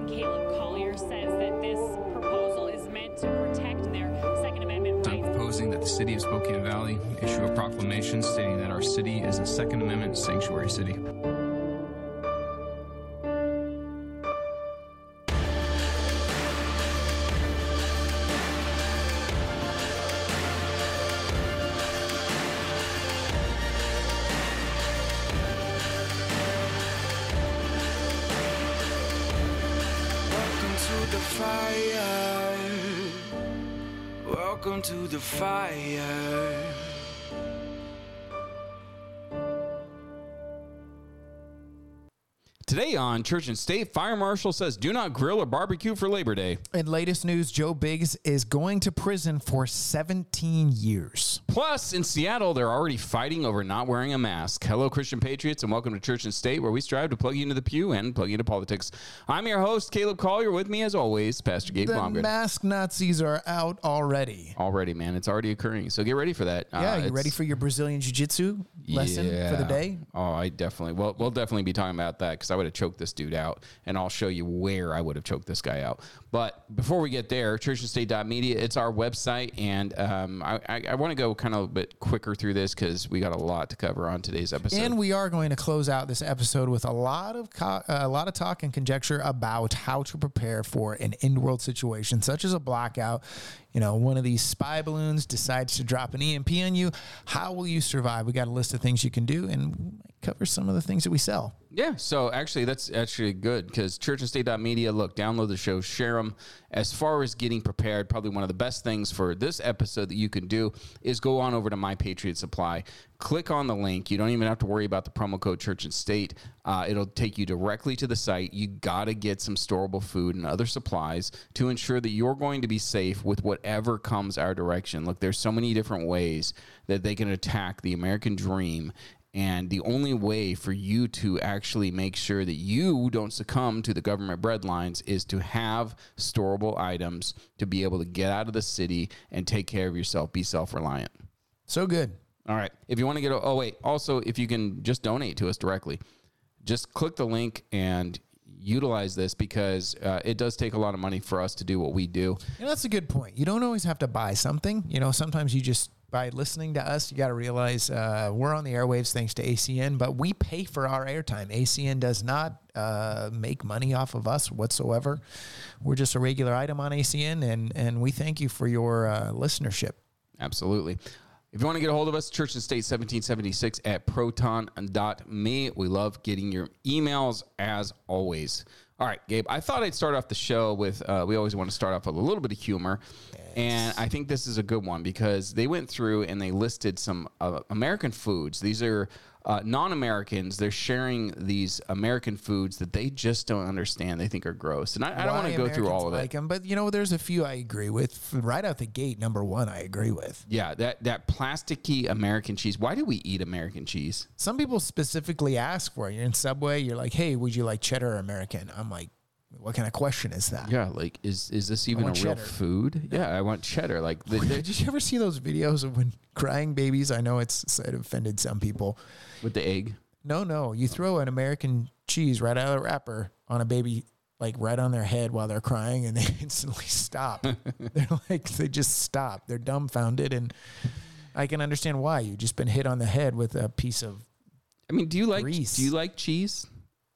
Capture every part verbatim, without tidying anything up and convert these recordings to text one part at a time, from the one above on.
President Caleb Collier says that this proposal is meant to protect their Second Amendment rights. I'm proposing that the city of Spokane Valley issue a proclamation stating that our city is a Second Amendment sanctuary city. Welcome to the fire. Today on Church and State, Fire Marshal says do not grill or barbecue for Labor Day. In latest news, Joe Biggs is going to prison for seventeen years. Plus, in Seattle, they're already fighting over not wearing a mask. Hello, Christian Patriots, and welcome to Church and State, where we strive to plug you into the pew and plug you into politics. I'm your host, Caleb Collier. With me, as always, Pastor Gabe The Blomgren. mask Nazis are out already. Already, man. It's already occurring. So get ready for that. Yeah, uh, you ready for your Brazilian Jiu-Jitsu lesson yeah. for the day? Oh, I definitely. Well, we'll definitely be talking about that because I would have choked this dude out, and I'll show you where I would have choked this guy out. But before we get there, church and state dot media, it's our website, and um, I, I, I want to go kind of a bit quicker through this because we got a lot to cover on today's episode. And we are going to close out this episode with a lot of co- a lot of talk and conjecture about how to prepare for an end-world situation, such as a blackout. You know, one of these spy balloons decides to drop an E M P on you. How will you survive? We got a list of things you can do, and we might cover some of the things that we sell. Yeah, so actually, that's actually good because church and state dot media, look, download the show, share them. As far as getting prepared, probably one of the best things for this episode that you can do is go on over to My Patriot Supply. Click on the link. You don't even have to worry about the promo code Church and State. Uh, it'll take you directly to the site. You got to get some storable food and other supplies to ensure that you're going to be safe with whatever comes our direction. Look, there's so many different ways that they can attack the American dream. And the only way for you to actually make sure that you don't succumb to the government breadlines is to have storable items to be able to get out of the city and take care of yourself, be self-reliant. So good. All right. If you want to get, oh, wait, also, if you can just donate to us directly, just click the link and utilize this because uh, it does take a lot of money for us to do what we do. You know, that's a good point. You don't always have to buy something. You know, sometimes you just, by listening to us, you got to realize uh, we're on the airwaves thanks to A C N, but we pay for our airtime. A C N does not uh, make money off of us whatsoever. We're just a regular item on A C N, and, and we thank you for your uh, listenership. Absolutely. If you want to get a hold of us, Church and State seventeen seventy-six at proton dot me. We love getting your emails as always. All right, Gabe, I thought I'd start off the show with, uh, we always want to start off with a little bit of humor. Yes. And I think this is a good one because they went through and they listed some uh, American foods. These are uh, non-Americans. They're sharing these American foods that they just don't understand. They think are gross. And I, I don't want to go through all of it. Like them, but, you know, there's a few I agree with. Right out the gate, number one, I agree with. Yeah, that, that plasticky American cheese. Why do we eat American cheese? Some people specifically ask for it. You're in Subway. You're like, hey, would you like cheddar or American? I'm like, what kind of question is that? Yeah, like, is is this even a real cheddar. food? Yeah, I want cheddar. Like, the, the, did you ever see those videos of when crying babies? I know it's it offended some people. With the egg? No, no. You throw an American cheese right out of the wrapper on a baby, like right on their head while they're crying, and they instantly stop. They're like, they just stop. They're dumbfounded, and I can understand why. You've just been hit on the head with a piece of I mean, do you like grease. do you like cheese?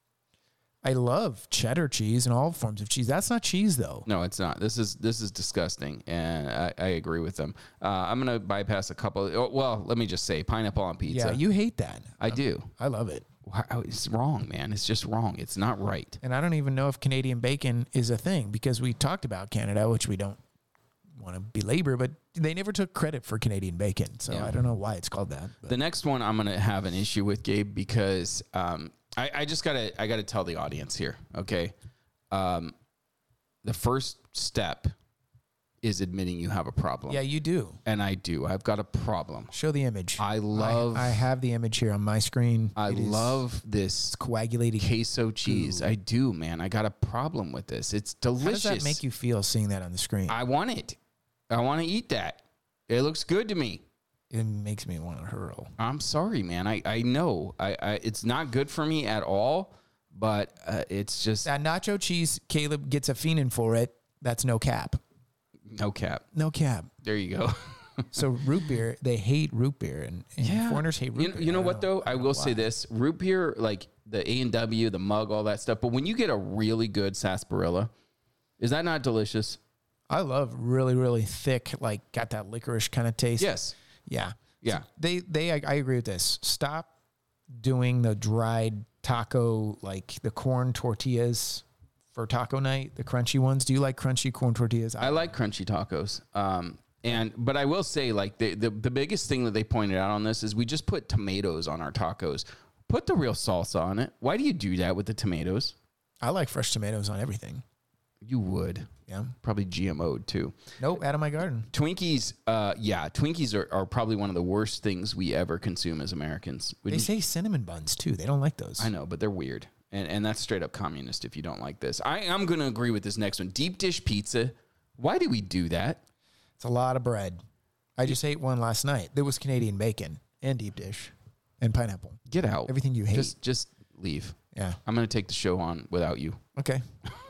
I love cheddar cheese and all forms of cheese. That's not cheese, though. No, it's not. This is this is disgusting, and I, I agree with them. Uh, I'm going to bypass a couple. Oh, well, let me just say pineapple on pizza. Yeah, you hate that. I do. I love it. Wow, it's wrong, man. It's just wrong. It's not right. And I don't even know if Canadian bacon is a thing because we talked about Canada, which we don't want to belabor, but they never took credit for Canadian bacon. So yeah. I don't know why it's called that. But. The next one I'm going to have an issue with, Gabe, because um, I, I just got to I got to tell the audience here, okay? Um, the first step is admitting you have a problem. Yeah, you do. And I do. I've got a problem. Show the image. I love... I, I have the image here on my screen. I it love this coagulated queso cheese. Ooh. I do, man. I got a problem with this. It's delicious. How does that make you feel seeing that on the screen? I want it. I want to eat that. It looks good to me. It makes me want to hurl. I'm sorry, man. I, I know. I, I It's not good for me at all, but uh, it's just That nacho cheese, Caleb gets a fiending for it. That's no cap. no cap. No cap. There you go. So root beer, they hate root beer, and, and foreigners hate root you know, beer. You know I what don't though? I will say this: root beer, like the A and W, the mug, all that stuff. But when you get a really good sarsaparilla, is that not delicious? I love really, really thick, like got that licorice kind of taste. Yes. Yeah. Yeah. So they, they, I, I agree with this. Stop doing the dried taco, like the corn tortillas for taco night, the crunchy ones. Do you like crunchy corn tortillas? I like crunchy tacos. Um, and but I will say, like the, the the biggest thing that they pointed out on this is we just put tomatoes on our tacos. Put the real salsa on it. Why do you do that with the tomatoes? I like fresh tomatoes on everything. You would. Yeah. Probably G M O'd too. Nope, out of my garden. Twinkies, uh, yeah, Twinkies are, are probably one of the worst things we ever consume as Americans. They Wouldn't- say cinnamon buns too. They don't like those. I know, but they're weird. And and that's straight up communist if you don't like this. I am going to agree with this next one. Deep dish pizza. Why do we do that? It's a lot of bread. I just ate one last night. There was Canadian bacon and deep dish and pineapple. Get out. Everything you hate. Just just leave. Yeah. I'm going to take the show on without you. Okay.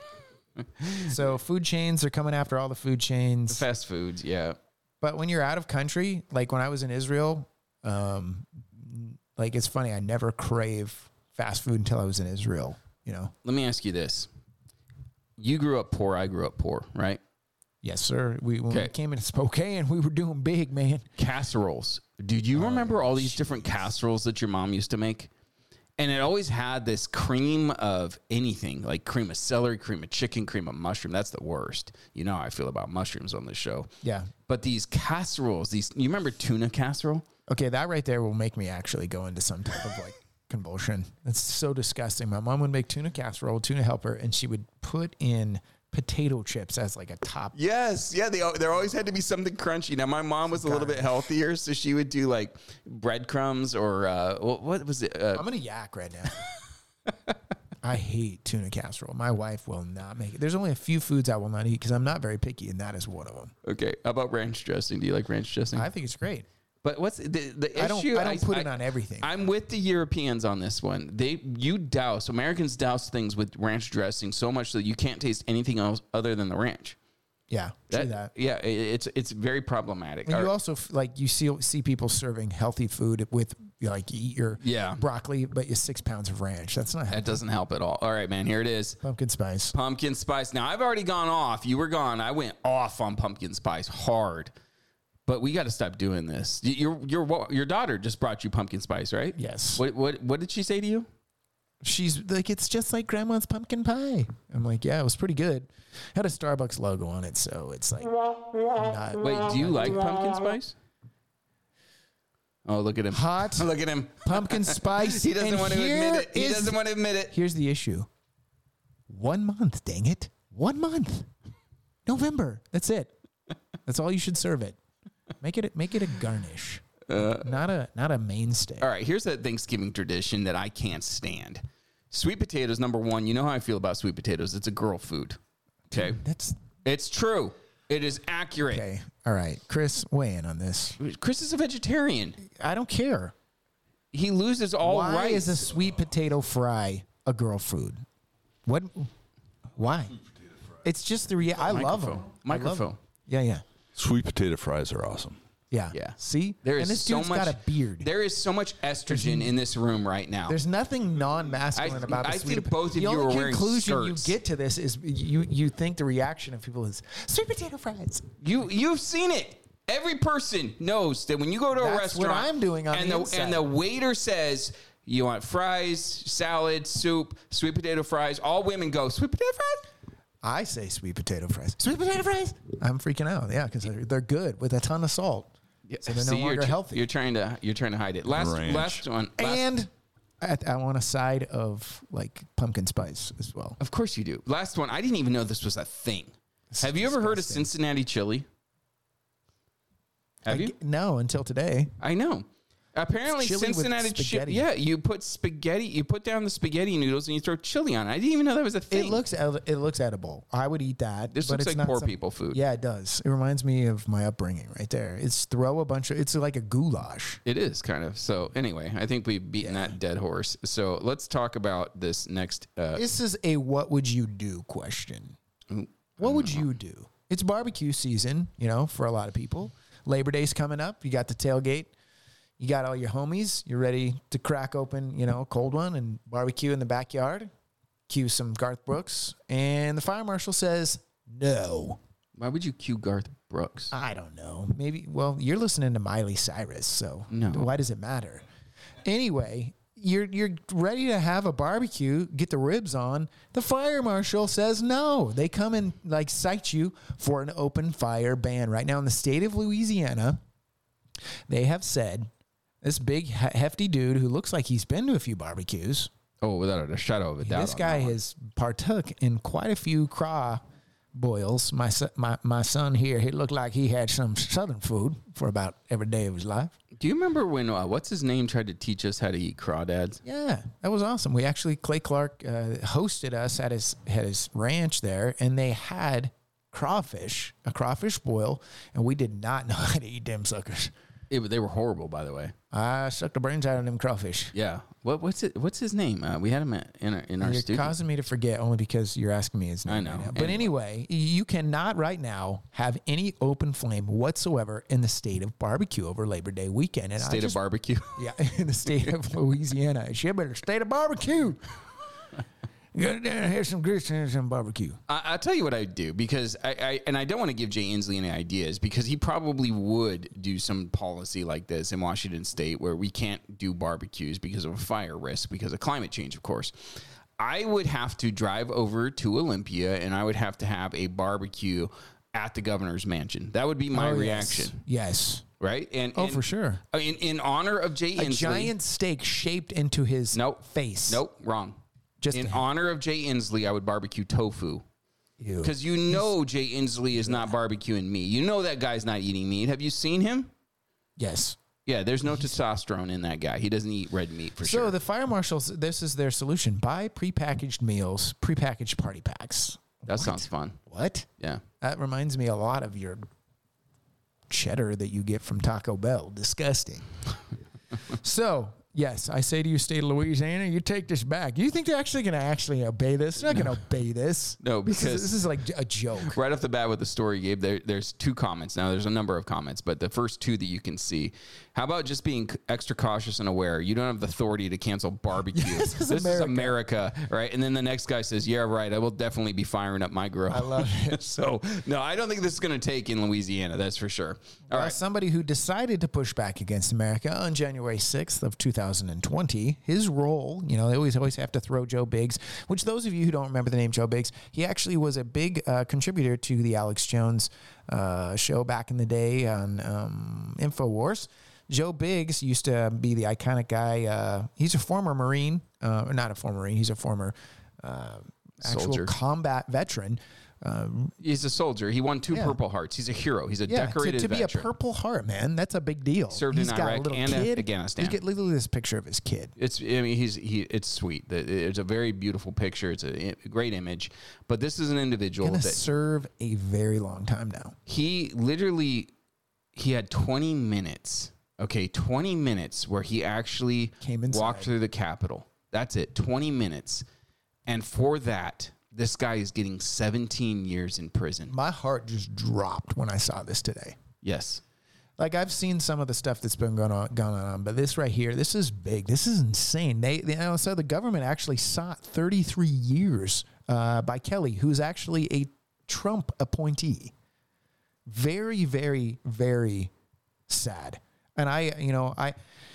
So food chains are coming after all the food chains. Fast foods, yeah. But when you're out of country, like when I was in Israel, um, like it's funny, I never crave fast food until I was in Israel, you know? Let me ask you this. You grew up poor, I grew up poor, right? Yes, sir. We when we Okay. came into Spokane, we were doing big, man. Casseroles. Dude, you remember all these different casseroles that your mom used to make? And it always had this cream of anything, like cream of celery, cream of chicken, cream of mushroom. That's the worst. You know how I feel about mushrooms on this show. Yeah. But these casseroles, these you remember tuna casserole? Okay, that right there will make me actually go into some type of like convulsion. That's so disgusting. My mom would make tuna casserole, tuna helper, and she would put in potato chips as like a top. Yes, yeah. They there always had to be something crunchy. Now my mom was a little bit healthier, so she would do like breadcrumbs or uh, what, what was it? Uh, I'm gonna yak right now. I hate tuna casserole. My wife will not make it. There's only a few foods I will not eat because I'm not very picky, and that is one of them. okay, how about ranch dressing? Do you like ranch dressing? I think it's great. But what's the, the issue? I don't. I don't put it on everything. I'm with the Europeans on this one. They you douse Americans douse things with ranch dressing so much that you can't taste anything else other than the ranch. yeah, true that. Yeah, it, it's it's very problematic. And All you right. also f- like you see see people serving healthy food with you know, like you eat your Yeah. broccoli, but you six pounds of ranch. That's not That healthy. doesn't help at all. All right, man. Here it is. Pumpkin spice. Pumpkin spice. Now I've already gone off. You were gone. I went off on pumpkin spice hard. But we got to stop doing this. Y- Your your your daughter just brought you pumpkin spice, right? Yes. What what what did she say to you? She's like, it's just like grandma's pumpkin pie. I'm like, yeah, it was pretty good. Had a Starbucks logo on it, so it's like, not Wait, do you like pumpkin spice? Oh, look at him. hot Look at him. pumpkin spice. He doesn't And want to admit here it. He is- doesn't want to admit it. Here's the issue. One month, dang it. One month. November. That's it. That's all you should serve it. Make it make it a garnish. not a not a mainstay. All right, here's a Thanksgiving tradition that I can't stand. Sweet potatoes, number one. You know how I feel about sweet potatoes. It's a girl food. Okay. That's It's true. It is accurate. okay. All right. Chris, weigh in on this. Chris is a vegetarian. I don't care. He loses all Why rights. is a sweet potato fry a girl food? What? Why? It's just the rea- I love them. Microphone. Yeah, yeah, Sweet potato fries are awesome. yeah. Yeah. See, There is and this so dude's much, got a beard. There is so much estrogen in this room right now. There's nothing non-masculine I- about the I sweet think potato. both of the you only are wearing conclusion skirts. you get to this is you you think the reaction of people is sweet potato fries. You you've seen it. Every person knows that when you go to a That's what restaurant, I'm doing on and the the inside. and the waiter says you want fries, salad, soup, sweet potato fries. All women go sweet potato fries. I say sweet potato fries. Sweet potato fries. I'm freaking out. Yeah, because they're, they're good with a ton of salt. So they're See, no you're longer tr- healthy. You're trying to you're trying to hide it. Last Ranch. last one. Last, and I, I want a side of like pumpkin spice as well. of course you do. Last one. I didn't even know this was a thing. Have you ever heard of disgusting. Cincinnati chili? Have I you? g- No, until today. I know. Apparently, Chili with Cincinnati chili. spaghetti. Yeah, you put spaghetti. You put down the spaghetti noodles and you throw chili on it. I didn't even know that was a thing. It looks ed- it looks edible. I would eat that. This but looks it's like not poor some- people food. Yeah, it does. It reminds me of my upbringing right there. It's throw a bunch of. It's like a goulash. It is kind of. So anyway, I think we've beaten that dead horse. So let's talk about this next. Uh, This is a what would you do question. What would you do? It's barbecue season, you know, for a lot of people. Labor Day's coming up. You got the tailgate. You got all your homies. You're ready to crack open, you know, a cold one and barbecue in the backyard. Cue some Garth Brooks. And the fire marshal says, no. why would you cue Garth Brooks? I don't know. Maybe, well, you're listening to Miley Cyrus, so No. why does it matter? Anyway, you're you're ready to have a barbecue, get the ribs on. The fire marshal says no. They come and like cite you for an open fire ban. Right now in the state of Louisiana, they have said this big he- hefty dude who looks like he's been to a few barbecues. Oh, without a shadow of a doubt. This on guy that one. has partook in quite a few craw boils. My son, my my son here, he looked like he had some southern food for about every day of his life. Do you remember when uh, what's his name tried to teach us how to eat crawdads? Yeah, that was awesome. We actually Clay Clark uh, hosted us at his at his ranch there, and they had crawfish, a crawfish boil, and we did not know how to eat them suckers. It, they were horrible, by the way. I sucked the brains out of them crawfish. Yeah. What what's it? What's his name? Uh, we had him at, in our in our You're studio. causing me to forget only because you're asking me his name. I know. right now. But anyway, you cannot right now have any open flame whatsoever in the state of barbecue over Labor Day weekend. And I State of just- barbecue. Yeah, in the state of Louisiana. It should be the state of barbecue. You gotta down and have some grits and some barbecue. I, I'll tell you what I'd do because I, I and I don't want to give Jay Inslee any ideas because he probably would do some policy like this in Washington State where we can't do barbecues because of a fire risk because of climate change, of course. I would have to drive over to Olympia and I would have to have a barbecue at the governor's mansion. That would be my Oh, reaction, Yes. right? And Oh, and- for sure. uh, In in honor of Jay A Inslee. giant steak shaped into his Nope. face. Nope, wrong. Just in a- honor of Jay Inslee, I would barbecue tofu. Ew. Because you know Jay Inslee is not barbecuing meat. You know that guy's not eating meat. Have you seen him? Yes. Yeah, there's no testosterone in that guy. He doesn't eat red meat for So sure. the fire marshals, this is their solution. Buy prepackaged meals, prepackaged party packs. That sounds fun. What? Yeah. That reminds me a lot of your cheddar that you get from Taco Bell. Disgusting. So, yes, I say to you, state of Louisiana, you take this back. You think they're actually going to actually obey this? They're not going to obey this. No, This is, because- this is like a joke. Right off the bat with the story, Gabe, there, there's two comments. Now, there's a number of comments, but the first two that you can see. How about just being c- extra cautious and aware? You don't have the authority to cancel barbecue. This is this America. is America, right? And then the next guy says, yeah, right, I will definitely be firing up my grill. I love it. So, no, I don't think this is going to take in Louisiana. That's for sure. All Well, right. somebody who decided to push back against America on January sixth of two thousand twenty, his role, you know, they always always have to throw Joe Biggs, which those of you who don't remember the name Joe Biggs, he actually was a big uh, contributor to the Alex Jones uh, show back in the day on um, InfoWars. Joe Biggs used to be the iconic guy. Uh, he's a former Marine, uh, or not a former Marine. He's a former uh, actual Soldier. combat veteran. Um, He's a soldier. He won two Yeah. Purple Hearts. He's a hero. He's a Yeah, to, decorated to be a veteran. Purple Heart, man, that's a big deal. Served in He's got Iraq a little and kid. Afghanistan. Look at, look at this picture of his kid. It's. I mean, he's. He. It's sweet. It's a very beautiful picture. It's a great image. But this is an individual Gonna that serve a very long time now. he literally he had twenty minutes. Okay, twenty minutes where he actually Came inside. walked through the Capitol. That's it. Twenty minutes, and for that, this guy is getting seventeen years in prison. My heart just dropped when I saw this today. Yes. Like I've seen some of the stuff that's been going on, going on, but this right here, this is big. This is insane. They, they you know, so the government actually sought thirty-three years uh, by Kelly, who's actually a Trump appointee. Very, very, very sad. And I, you know, I,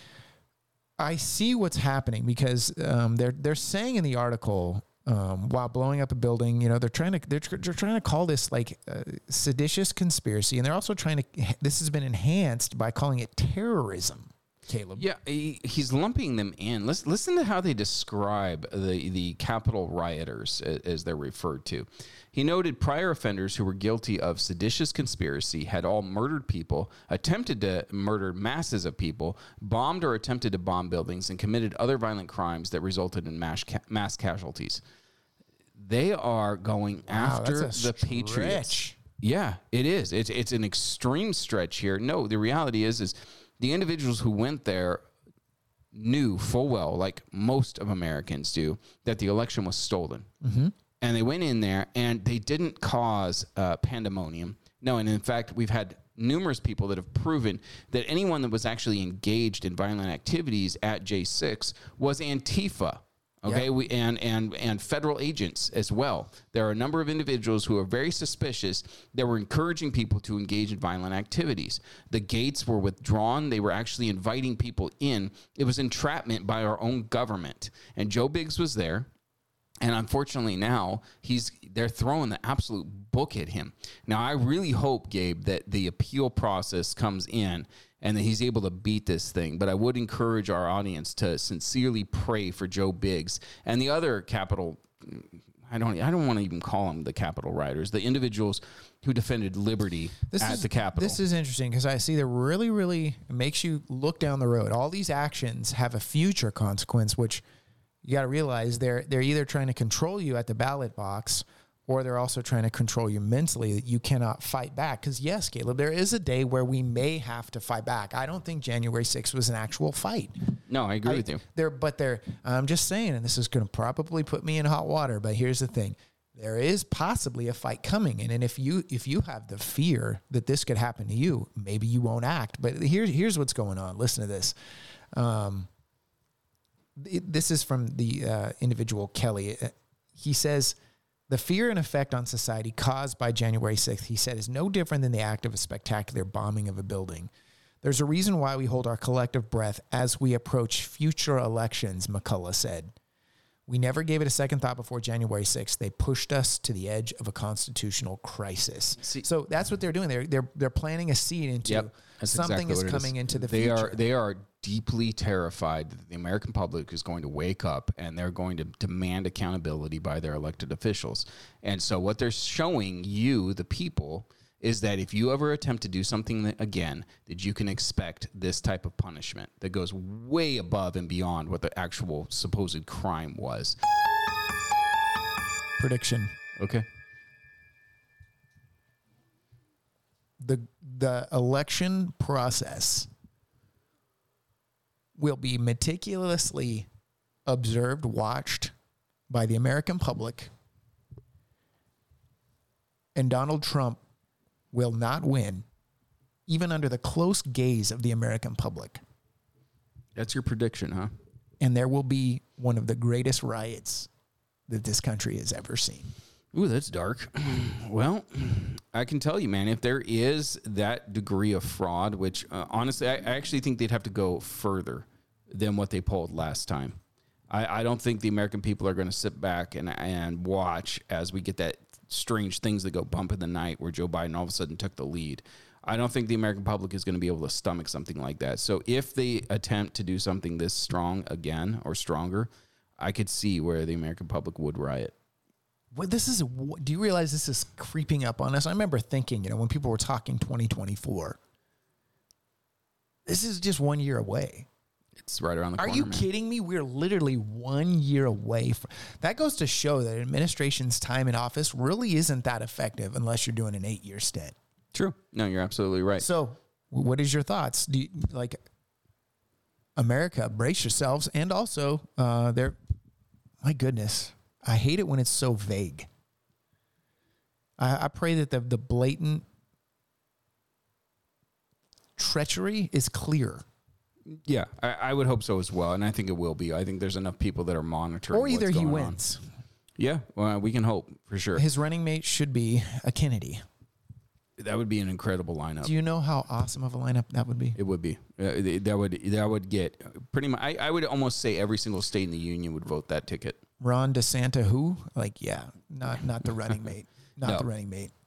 I see what's happening because um, they're they're saying in the article um, while blowing up a building, you know, they're trying to they're, tr- they're trying to call this like uh, seditious conspiracy, and they're also trying to. This has been enhanced by calling it terrorism. Caleb. Yeah, he, he's lumping them in. Listen, listen to how they describe the, the Capitol rioters, a- as they're referred to. He noted prior offenders who were guilty of seditious conspiracy had all murdered people, attempted to murder masses of people, bombed or attempted to bomb buildings, and committed other violent crimes that resulted in mass, ca- mass casualties. They are going Wow, after that's a the Patriots. stretch. Yeah, it is. It's it's an extreme stretch here. No, the reality is is the individuals who went there knew full well, like most of Americans do, that the election was stolen. Mm-hmm. And they went in there and they didn't cause uh, pandemonium. No, and in fact, we've had numerous people that have proven that anyone that was actually engaged in violent activities at J six was Antifa. Okay, Yep. we and and and federal agents as well. There are a number of individuals who are very suspicious that were encouraging people to engage in violent activities. The gates were withdrawn. They were actually inviting people in. It was entrapment by our own government. And Joe Biggs was there. And unfortunately now he's they're throwing the absolute book at him. Now I really hope, Gabe, that the appeal process comes in and that he's able to beat this thing. But I would encourage our audience to sincerely pray for Joe Biggs and the other Capitol. I don't. I don't want to even call them the Capitol rioters. The individuals who defended liberty This at is, the Capitol. This is interesting because I see that really, really makes you look down the road. All these actions have a future consequence, which you got to realize they're they're either trying to control you at the ballot box, or they're also trying to control you mentally that you cannot fight back. Because yes, Caleb, there is a day where we may have to fight back. I don't think January sixth was an actual fight. no, I agree I- with you. There, but there, I'm just saying, and this is going to probably put me in hot water. But here's the thing: there is possibly a fight coming, and, and if you if you have the fear that this could happen to you, maybe you won't act. But here's here's what's going on. Listen to this. Um, it- this is from the uh, individual Kelly. Uh, He says. The fear and effect on society caused by January sixth, he said, is no different than the act of a spectacular bombing of a building. There's a reason why we hold our collective breath as we approach future elections, McCullough said. We never gave it a second thought before January sixth. They pushed us to the edge of a constitutional crisis. See- so that's what they're doing. They're they're they're planting a seed into Yep, that's something exactly is what it coming into the they future. are they are deeply terrified that the American public is going to wake up and they're going to demand accountability by their elected officials. And so what they're showing you, the people, is that if you ever attempt to do something that, again, that you can expect this type of punishment that goes way above and beyond what the actual supposed crime was. Prediction. Okay. The the election process will be meticulously observed, watched by the American public, and Donald Trump will not win, even under the close gaze of the American public. That's your prediction, huh? And there will be one of the greatest riots that this country has ever seen. Ooh, that's dark. Well, I can tell you, man, if there is that degree of fraud, which uh, honestly, I, I actually think they'd have to go further than what they pulled last time. I, I don't think the American people are going to sit back and, and watch as we get that strange things that go bump in the night where Joe Biden all of a sudden took the lead. I don't think the American public is going to be able to stomach something like that. So if they attempt to do something this strong again or stronger, I could see where the American public would riot. Well, this is, do you realize this is creeping up on us? I remember thinking, you know, when people were talking twenty twenty-four, this is just one year away. It's right around the Are corner. you man. kidding me? We're literally one year away. From, that goes to show that administration's time in office really isn't that effective unless you're doing an eight-year stint. True. No, you're absolutely right. So what is your thoughts? Do you, like, America, brace yourselves. And also, uh, they're, my goodness, I hate it when it's so vague. I, I pray that the, the blatant treachery is clear. Yeah, I, I would hope so as well, and I think it will be. I think there's enough people that are monitoring. Or either what's he going on. wins. Yeah, well, we can hope for sure. His running mate should be a Kennedy. That would be an incredible lineup. Do you know how awesome of a lineup that would be? It would be. Uh, that would that would get pretty much. I, I would almost say every single state in the union would vote that ticket. Ron DeSanta, who? Like, yeah, not not the running mate, not No. the running mate.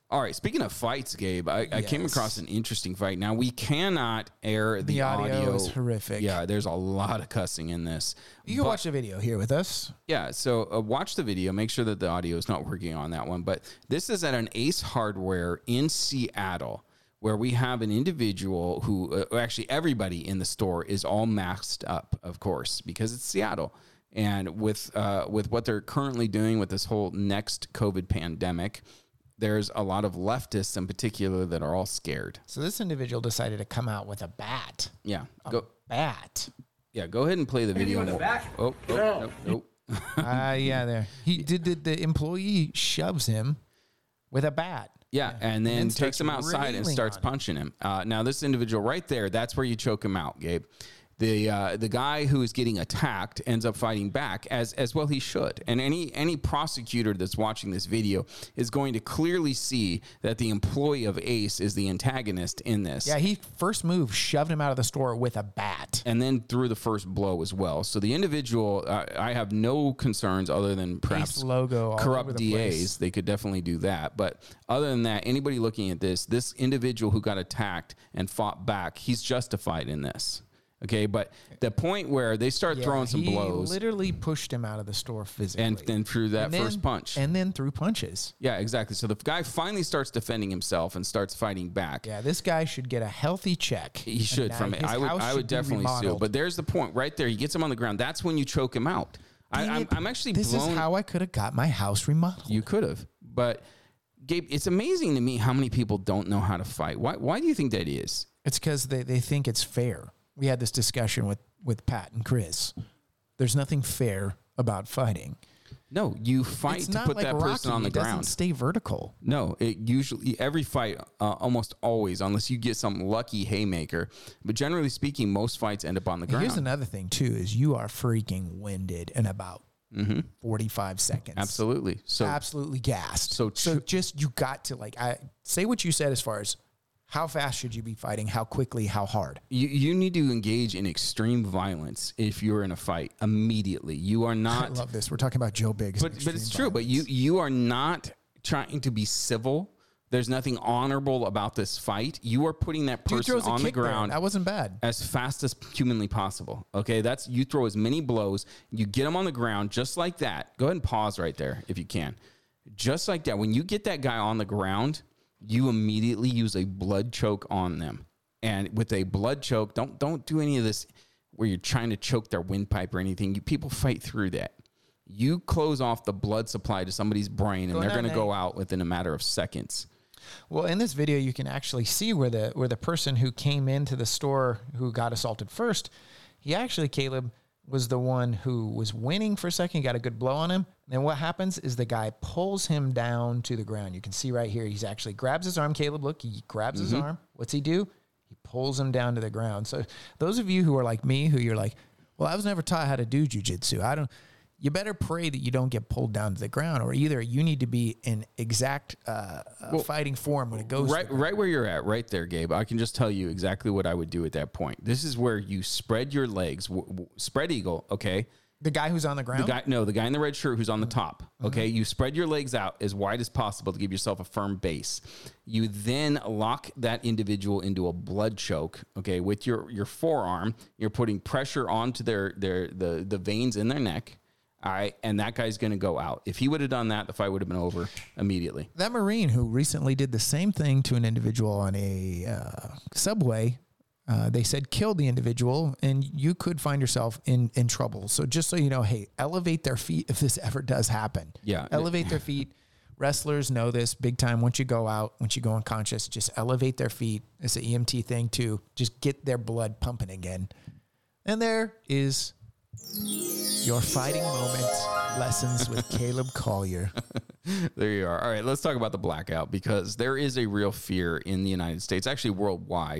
All right. Speaking of fights, Gabe, I, I came Yes. across an interesting fight. Now, we cannot air the, The audio audio. is horrific. Yeah, there's a lot of cussing in this. You can But- watch the video here with us. Yeah, so uh, watch the video. Make sure that the audio is not working on that one. But this is at an Ace Hardware in Seattle, where we have an individual who, uh, actually everybody in the store is all masked up, of course, because it's Seattle. And with uh, with what they're currently doing with this whole next COVID pandemic, there's a lot of leftists in particular that are all scared. So this individual decided to come out with a bat. Yeah, go. Bat. Yeah, go ahead and play the video. and we'll- Oh, oh, no, nope. Uh, yeah, there. He did. The, the employee shoves him with a bat. Yeah, and then, then takes starts him outside and railing starts on him. punching him. Uh, now, this individual right there, that's where you choke him out, Gabe. The uh, the guy who is getting attacked ends up fighting back, as as well he should. And any any prosecutor that's watching this video is going to clearly see that the employee of Ace is the antagonist in this. Yeah, he first move shoved him out of the store with a bat. And then threw the first blow as well. So the individual, uh, I have no concerns other than perhaps Ace logo all over corrupt the D As. place. They could definitely do that. But other than that, anybody looking at this, this individual who got attacked and fought back, he's justified in this. Okay, but the point where they start Yeah, throwing some he blows literally pushed him out of the store physically, and then threw that And then- first punch. and then threw punches. Yeah, exactly. So the guy finally starts defending himself and starts fighting back. Yeah, this guy should get a healthy check. He should And from now it. his I would. house I should would be definitely sue. remodeled. But there's the point right there. He gets him on the ground. That's when you choke him out. I, Dang I'm, it. I'm actually This blown. is how I could have got my house remodeled. You could have, but Gabe, it's amazing to me how many people don't know how to fight. Why? Why do you think that is? It's because they, they think it's fair. We had this discussion with, with Pat and Chris. There's nothing fair about fighting. No, you fight It's to not put like that Rocky. person on the It doesn't ground. stay vertical. No, it usually every fight, uh, almost always, unless you get some lucky haymaker. But generally speaking, most fights end up on the And here's ground. another thing too: is you are freaking winded in about forty-five seconds. Absolutely. So absolutely gassed. so So, tr- just you got to like I say what you said as far as how fast should you be fighting, how quickly, how hard. you you need to engage in extreme violence if you're in a fight immediately. You are I not. love this. We're talking about Joe Biggs. But but it's true. But you you are not trying to be civil. There's nothing honorable about this fight. You are putting that Dude person throws a on the kick there. ground That wasn't bad. as fast as humanly possible. Okay, that's you throw as many blows, you get them on the ground just like that. Go ahead and pause right there if you can. Just like that. When you get that guy on the ground, you immediately use a blood choke on them. And with a blood choke, don't don't do any of this where you're trying to choke their windpipe or anything. You people fight through that. You close off the blood supply to somebody's brain, and Go they're down, going to go Nate. out within a matter of seconds. Well, in this video, you can actually see where the where the person who came into the store who got assaulted first, he actually, Caleb, was the one who was winning for a second, got a good blow on him. And then what happens is the guy pulls him down to the ground. You can see right here, he's actually grabs his arm. Caleb, look, he grabs his arm. What's he do? He pulls him down to the ground. So those of you who are like me, who you're like, well, I was never taught how to do jujitsu. I don't. You better pray that you don't get pulled down to the ground, or either you need to be in exact uh, uh, fighting form when it goes. Right, right where you're at, right there, Gabe. I can just tell you exactly what I would do at that point. This is where you spread your legs, w- w- spread eagle. Okay, The guy who's on the ground. the guy, no, the guy in the red shirt who's on the top. Okay, you spread your legs out as wide as possible to give yourself a firm base. You then lock that individual into a blood choke. Okay, with your your forearm, you're putting pressure onto their their the the veins in their neck. All right, and that guy's going to go out. If he would have done that, the fight would have been over immediately. That Marine who recently did the same thing to an individual on a uh, subway, uh, they said killed the individual, and you could find yourself in, in trouble. So just so you know, hey, elevate their feet if this ever does happen. Yeah. Elevate their feet. Wrestlers know this big time. Once you go out, once you go unconscious, just elevate their feet. It's an E M T thing too. Just get their blood pumping again. And there is your fighting moment lessons with Caleb Collier. There you are. All right, let's talk about the blackout, because there is a real fear in the United States, actually worldwide,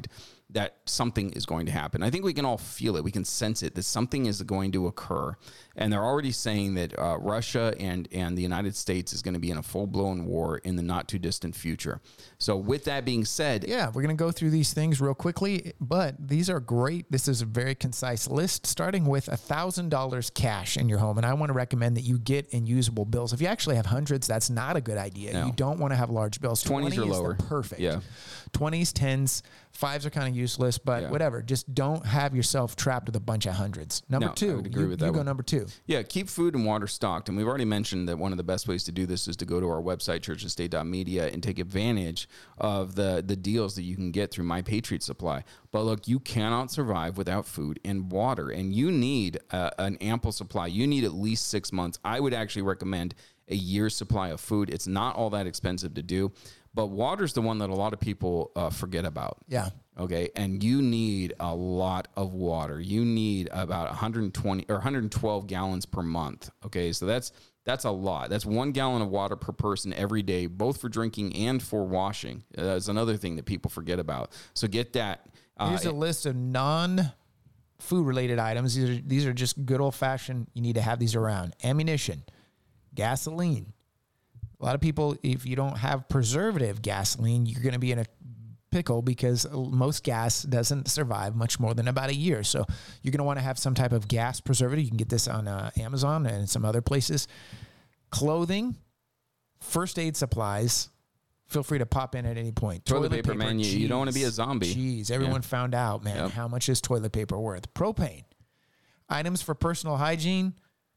that something is going to happen. I think we can all feel it. We can sense it, that something is going to occur. And they're already saying that uh, Russia and, and the United States is going to be in a full-blown war in the not-too-distant future. So with that being said... Yeah, we're going to go through these things real quickly, but these are great. This is a very concise list, starting with one thousand dollars cash in your home. And I want to recommend that you get in usable bills. If you actually have hundreds, that's not a good idea. No. You don't want to have large bills. twenties twenty or is lower. the perfect. Yeah. twenties, tens, fives are kind of useless, but Yeah. whatever. Just don't have yourself trapped with a bunch of hundreds. Number No, I two, would agree you, with that you go one. number two. Yeah, keep food and water stocked. And we've already mentioned that one of the best ways to do this is to go to our website, church and state dot media, and take advantage of the, the deals that you can get through My Patriot Supply. But look, you cannot survive without food and water, and you need uh, an ample supply. You need at least six months. I would actually recommend a year's supply of food. It's not all that expensive to do, but water's the one that a lot of people uh, forget about. Yeah. Okay, and you need a lot of water. You need about one hundred twenty or one hundred twelve gallons per month. Okay, so that's that's a lot. That's one gallon of water per person every day, both for drinking and for washing. Uh, that's another thing that people forget about. So get that. Uh, Here's a list of non-food related items. These are, these are just good old-fashioned, you need to have these around. Ammunition, gasoline. A lot of people, if you don't have preservative gasoline, you're going to be in a pickle because most gas doesn't survive much more than about a year. So you're going to want to have some type of gas preservative. You can get this on uh, Amazon and some other places. Clothing, first aid supplies. Feel free to pop in at any point. Toilet paper, man, you- you don't wanna be a zombie. Jeez, everyone Yeah. found out, man, Yep. how much is toilet paper worth? Propane. Items for personal hygiene.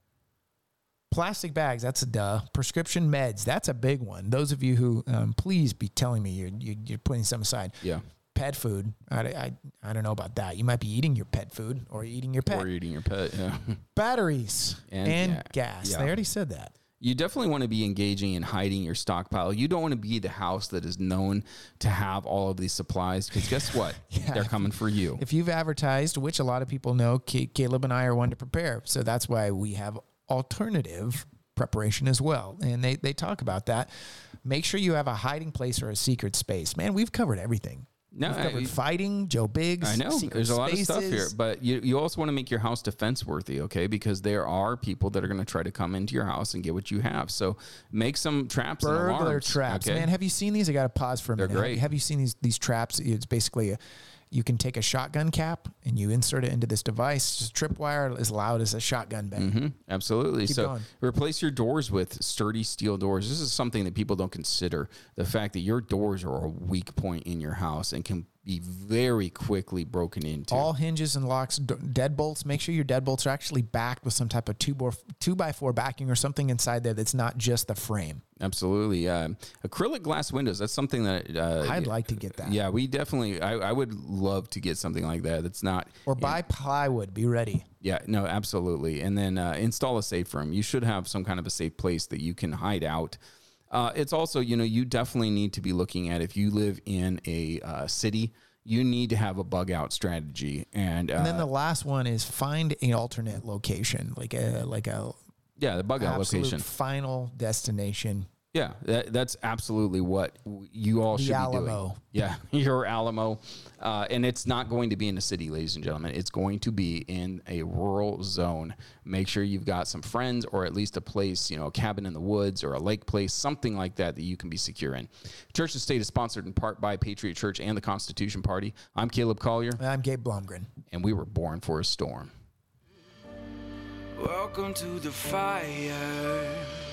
Plastic bags, that's a duh. Prescription meds, that's a big one. Those of you who, um, please be telling me you're, you- you're putting some aside. yeah, Pet food, I, I, I don't know about that. You might be eating your pet food or eating your pet. or eating your pet. Yeah. Batteries and, And- yeah, gas. yeah. They already said that. You definitely want to be engaging in hiding your stockpile. You don't want to be the house that is known to have all of these supplies, because guess what? Yeah. They're coming for you. If you've advertised, which a lot of people know, Ca- Caleb and I are one to prepare. So that's why we have alternative preparation as well. And they, they talk about that. Make sure you have a hiding place or a secret space. Man, we've covered everything. No, We've covered I- fighting, Joe Biggs. I know secret there's a lot spaces. of stuff here, but you, you also want to make your house defense worthy, okay? Because there are people that are going to try to come into your house and get what you have. So make some traps and Burglar alarms. traps, okay? man. Have you seen these? I got to pause for a They're minute. Have- great. Have you seen these these traps? It's basically a, you can take a shotgun cap and you insert it into this device. Just tripwire as loud as a shotgun bang. hmm Absolutely. Keep so going. replace your doors with sturdy steel doors. This is something that people don't consider. The fact that your doors are a weak point in your house and can be very quickly broken into. All hinges and locks, d- deadbolts. Make sure your deadbolts are actually backed with some type of two, bor- two by four backing or something inside there that's not just the frame. Absolutely. Uh, acrylic glass windows. That's something that uh, I'd like to get that. Yeah, we definitely. I, I would love to get something like that. That's not Or buy plywood. Be ready. Yeah, no, absolutely. And then uh, install a safe room. You should have some kind of a safe place that you can hide out. Uh, it's also, you know, you definitely need to be looking at, if you live in a uh, city, you need to have a bug out strategy. And, uh, And then the last one is find an alternate location, like a like a yeah, the bug out absolute location. final destination. Yeah, that, that's absolutely what w- you all The should be Alamo. doing. Yeah, your Alamo. Uh, and it's not going to be in the city, ladies and gentlemen. It's going to be in a rural zone. Make sure you've got some friends, or at least a place, you know, a cabin in the woods or a lake place, something like that that you can be secure in. Church and State is sponsored in part by Patriot Church and the Constitution Party. I'm Caleb Collier, I'm Gabe Blomgren. and we were born for a storm. Welcome to the fire.